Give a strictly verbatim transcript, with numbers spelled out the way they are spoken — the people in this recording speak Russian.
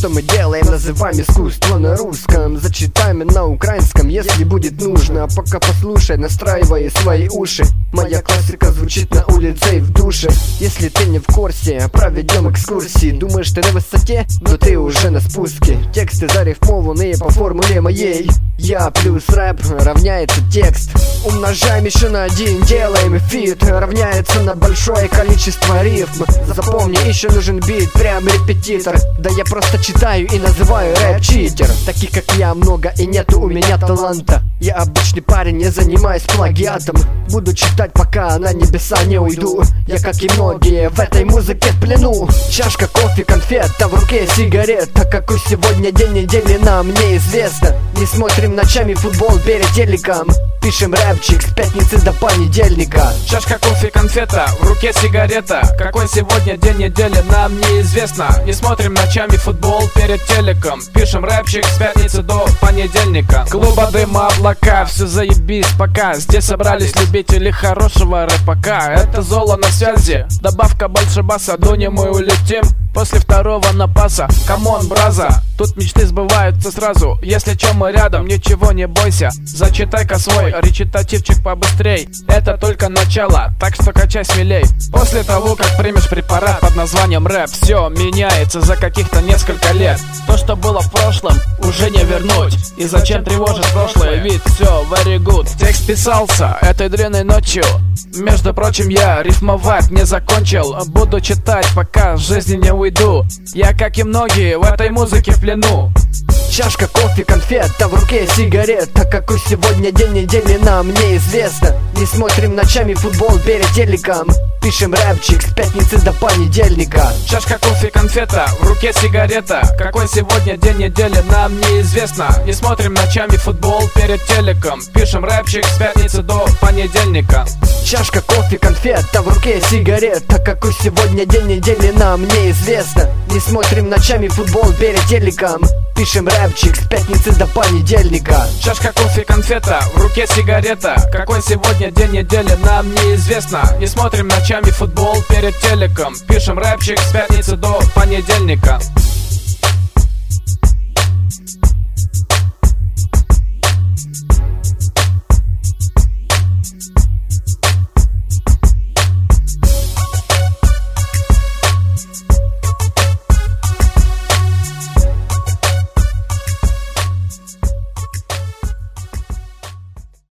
что мы делаем, называем искусство на русском, зачитаем на украинском, если будет нужно. Пока послушай, настраивай свои уши. Моя классика звучит на улице и в душе. Если ты не в курсе, проведем экскурсии. Думаешь, ты на высоте, но ты уже на спуске. Тексты зарифмованные по формуле моей. Я плюс рэп равняется текст. Умножаем еще на один, делаем фит, равняется на большое количество рифм. Запомни, еще нужен бит, прям репетитор. Да я просто читаю и называю рэп читер. Таких как я много и нету у меня таланта. Я обычный парень, не занимаюсь плагиатом. Буду читать, пока на небеса не уйду. Я, как и многие, в этой музыке в плену. Чашка кофе, конфета, в руке сигарета. Какой сегодня день недели, нам неизвестно. Не смотрим ночами футбол перед телеком. Пишем рэпчик с пятницы до понедельника. Чашка кофе, конфета, в руке сигарета. Какой сегодня день недели, нам неизвестно. Не смотрим ночами футбол перед телеком. Пишем рэпчик с пятницы до понедельника. Клуба дыма, облака, все заебись пока. Здесь собрались любители хорошего рэпака. Это Золо на связи, добавка больше баса. Дунем мы улетим после второго напаса. Камон, браза, тут мечты сбываются сразу. Если чё, мы рядом, ничего не бойся. Зачитай-ка свой речитативчик побыстрей. Это только начало, так что качай смелей. После того, как примешь препарат под названием рэп, все меняется за каких-то несколько лет. То, что было в прошлом, уже не вернуть. И зачем тревожить прошлое, ведь все very good. Текст писался этой длинной ночью. Между прочим, я рифмовать не закончил. Буду читать, пока с жизни не уйду. Я, как и многие, в этой музыке в плену. Чашка кофе, конфета, в руке сигарета. Какой сегодня день недели, нам неизвестно. Не смотрим ночами футбол перед телеком. Пишем рэпчик с пятницы до понедельника. Чашка кофе, конфета, в руке сигарета. Какой сегодня день недели, нам неизвестно. Не смотрим ночами футбол перед телеком. Пишем рэпчик с пятницы до понедельника. Чашка кофе, конфета, в руке сигарета. Какой сегодня день недели, нам неизвестно. Не смотрим ночами футбол перед телеком. Пишем рэпчик с пятницы до понедельника. Чашка кофе, конфета, в руке сигарета. Какой сегодня день недели, нам неизвестно. Не смотрим ночами футбол перед телеком. Пишем рэпчик с пятницы до понедельника.